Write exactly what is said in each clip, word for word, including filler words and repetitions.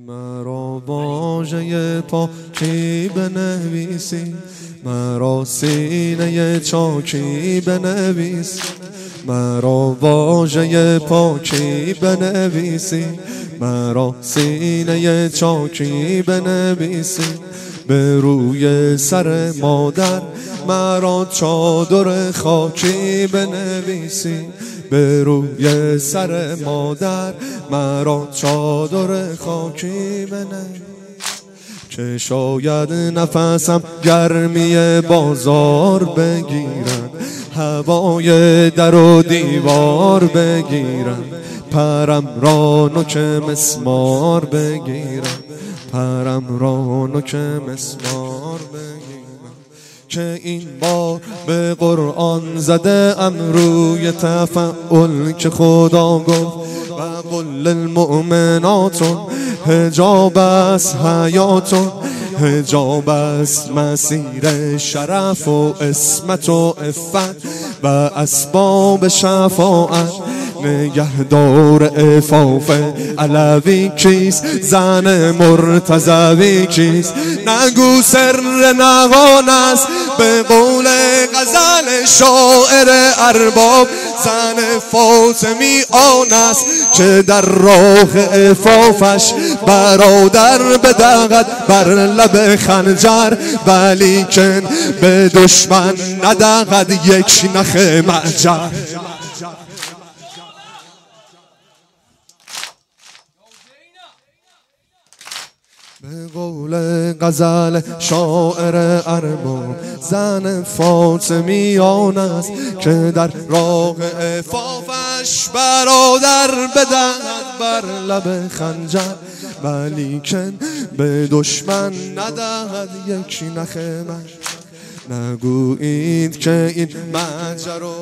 مرا واژه پاکی بنویسی، مرا سینه چاکی بنویسی، مرا واژه پاکی بنویسی، مرا سینه چاکی بنویسی، به روی سر مادر مرا چادر خاکی بنویسی، به روی سر مادر مرا چادر خاکی بنویسی. که شاید نفسم گرمی بازار بگیرم، هوای در و دیوار بگیرم، پرم را نوک مسمار بگیرم، پرم را نوک مسمار بگیرم. که این بار به قرآن زده ام روی تفعل که خدا گفت و قل المؤمنات حجاب است حیاتون، حجاب است مسیر شرف و عصمت و عفت و اسباب شفاعت. نگهدار عفاف علوی کیست؟ زن مرتضوی کیست؟ نگو سر نهان است به قول غزل شاعر ارباب. زن فاطمی آن است که در راه عفافش برادر بدهد بر لب خنجر، ولیکن به دشمن ندهد یک نخ معجر. به قول غزل شاعر ارباب زن فاطمی آن است که در راه عفافش برادر بدهد بر لب خنجر، ولیکن به دشمن ندهد یک نخ معجر. نگویید که این ماجرا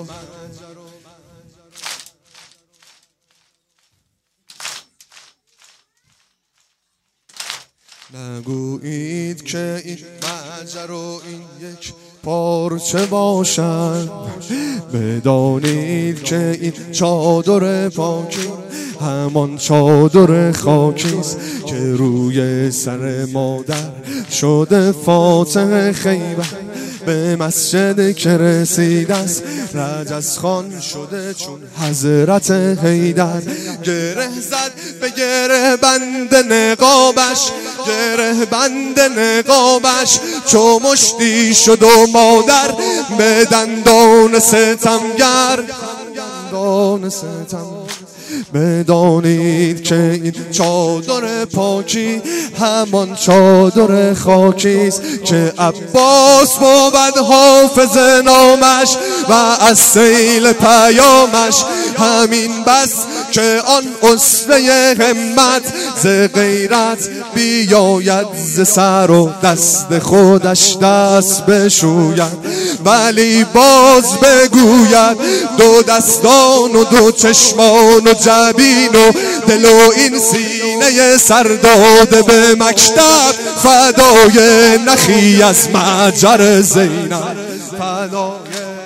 نگویید که این ماجرا این یک پارچه باشد، بدانید که این چادر پاکی همان چادر خاکیست که روی سر مادر شده فاتح خیبر. به مسجد که رسیده است رجز خان شده چون حضرت حیدر. گره زد به گره بند نقابش، گره بند نقابش چو مشتی شد و مادر به دندان ستمگر، دندان ستمگر. بدانید که این چادر پاکی همان چادر خاکیست که عباس بود حافظ نامش و از سیل پیامش. همین بس که آن اسوه همت ز غیرت بیاید ز سر و دست خودش دست بشوید، ولی باز بگوید دو دستان و دو چشمان و جبین و دل و این سینه سرداده به مکتب فدای نخی از معجر زینب، فدای.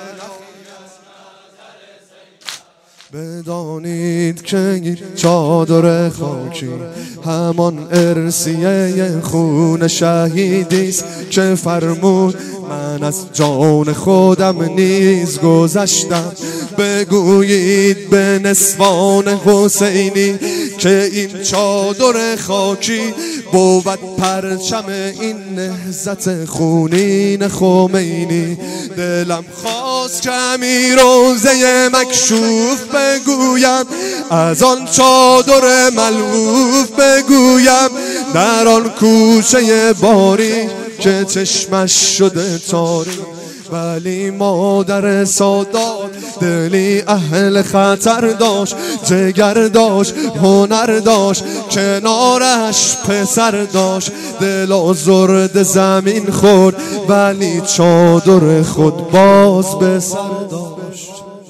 بدانید که این چادر خاکی همان ارثیه خون شهیدیست که فرمود من از جان خودم نیز گذشتم. بگویید به نسوان حسینی که این چادر خاکی بود پرچم این نهضت خونین خمینی. دلم خواست که امیر روضه مکشوف بگویم، از آن چادر ملوف بگویم، در آن کوچه باری که چشمش شده تاریک. ولی مادر سادات دلی اهل خطر داشت، جگر داشت، هنر داشت، کنارش پسر داشت. دل آزرد زمین خورد ولی چادر خود باز به سر داشت.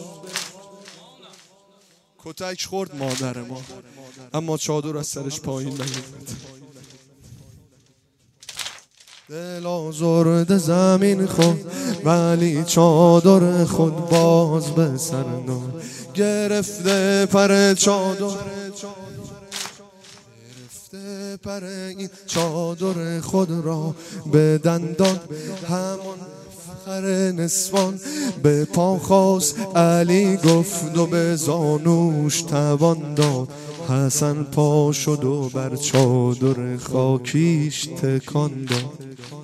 کتک خورد مادر ما اما چادر از سرش پایین نیامد. دل آزرد زمین خود ولی چادر خود باز به سر داشت. گرفته پر چادر گرفته پر این چادر خود را به دندان، همان فخر نسوان به پا خواست. علی گفت و به زانوش توان داد. حسن پا شد و بر چادر خاکیش تکان داد.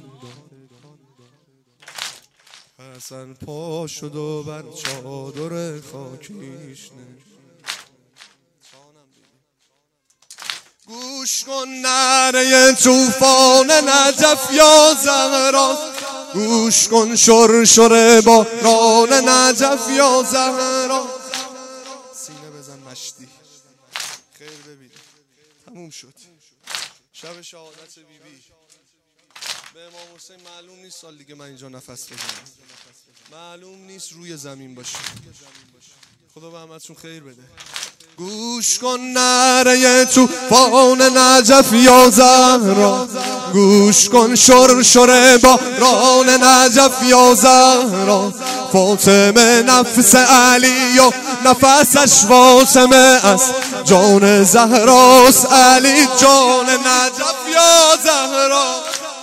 حسن پا شد و بر چادر خاکیش گوش کن نعره طوفان نجف یا زهرا، گوش کن شرشر باران نجف یا زهرا. سینه بزن مشتی خیر ببین تموم شد. شب شهادت بی بی به امام حسین معلوم نیست سال دیگه من اینجا نفس بزنم، معلوم نیست روی زمین باشه. خدا به همتون خیر بده. گوش کن نعره طوفان نجف یا زهرا، گوش کن شرشر باران نجف یا زهرا. فاطمه نفس علی و نفسش فاطمه است، جان زهراست علی جان نجف یا زهرا.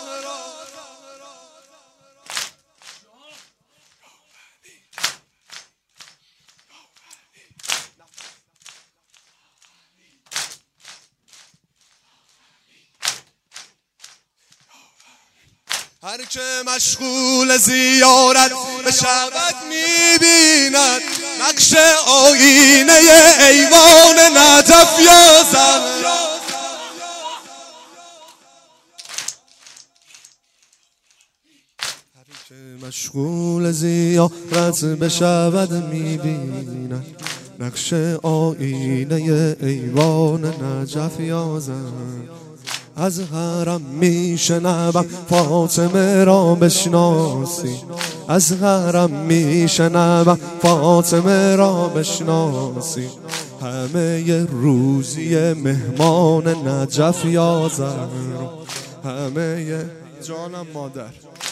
هر که مشغول زیارت بشود میبیند نقش آینه ایوان نجف یا زهرا. هر که مشغول زیارت بشود میبیند نقش آینه ایوان نجف یا زهرا. از حرم میشنوم فاطمه را بشناسی، از حرم میشنوم فاطمه را بشناسی. همه روزی مهمان نجف یا زهرا، همه جانم مادر.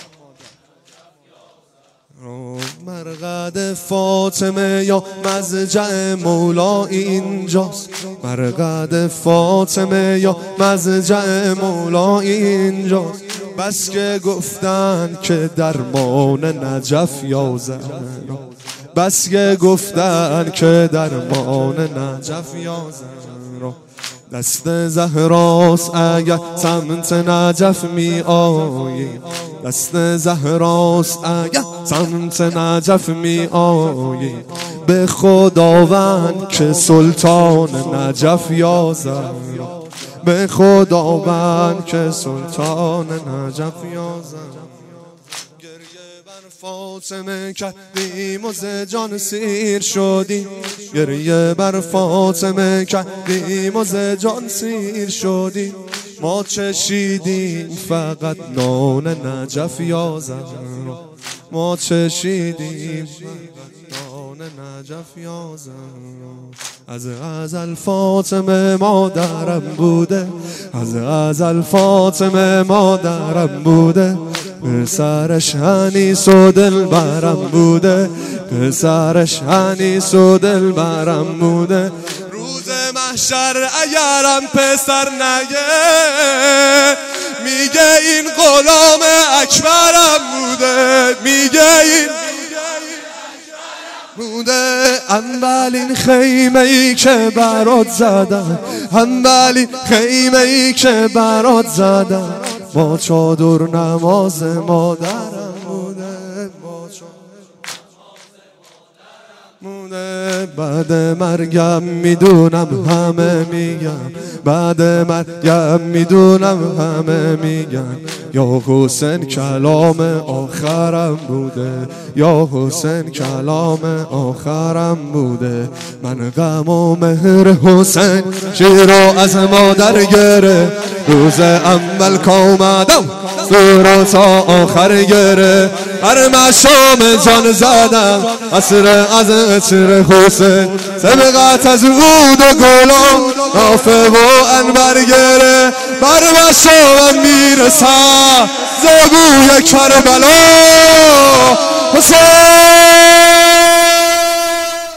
مرقد فاطمه یا مضجع مولا اینجاست، مرقد فاطمه یا مضجع مولا اینجاست. بس که گفتن که درمان نجف یا زهرا، بس که گفتن که درمان نجف یا زهرا. دست زهراست اگر سمت نجف می آیی، دست زهراست اگر سمت نجف می آیی. به خداوند که سلطان نجف یا زهرا، به خداوند که سلطان نجف یا زهرا. فاطمه کردیم و ز جان سیر شدیم، گریه بر فاطمه کردیم و ز جان سیر شدیم. ما چشیدیم فقط نان نجف یا زهرا، ما چشیدیم نان نجف یا زهرا. از ازل فاطمه مادرم بوده، از ازل فاطمه مادرم بوده. پسرش انیس و دلبرم بوده، پسرش انیس و دلبرم بوده. روز محشر اگرم پسر نگه میگه این غلام اکبرم بوده، میگه این بوده. اولین خیمه ای که برات زدم، اولین خیمه ای که برات زدم با چادر نماز مادرم بوده، با چادر بعد مرگم میدونم همه میگم، بعد مرگم میدونم همه میگن یا حسین کلام آخرم بوده، یا حسین کلام آخرم بوده. من غم و مهر حسین شیرا از مادر گره، روز اول کامدم سورا تا آخر گره. هر مشام جان زدم عصر از عطر حسین، سبقت از عود و گلام نافه و انبر گره. بر مشامم میرسم زبوی کربلا حسین.